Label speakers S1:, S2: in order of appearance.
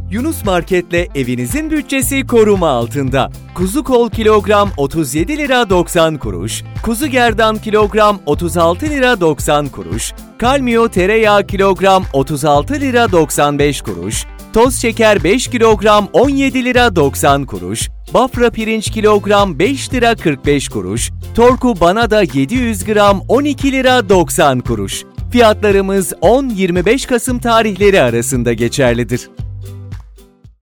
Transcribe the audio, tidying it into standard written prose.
S1: Yunus Market'le evinizin bütçesi koruma altında. Kuzu kol kilogram 37 lira 90 kuruş, kuzu gerdan kilogram 36 lira 90 kuruş, Kalmio tereyağı kilogram 36 lira 95 kuruş, toz şeker 5 kilogram 17 lira 90 kuruş, Bafra pirinç kilogram 5 lira 45 kuruş, Torku Banada 700 gram 12 lira 90 kuruş. Fiyatlarımız 10-25 Kasım tarihleri arasında geçerlidir.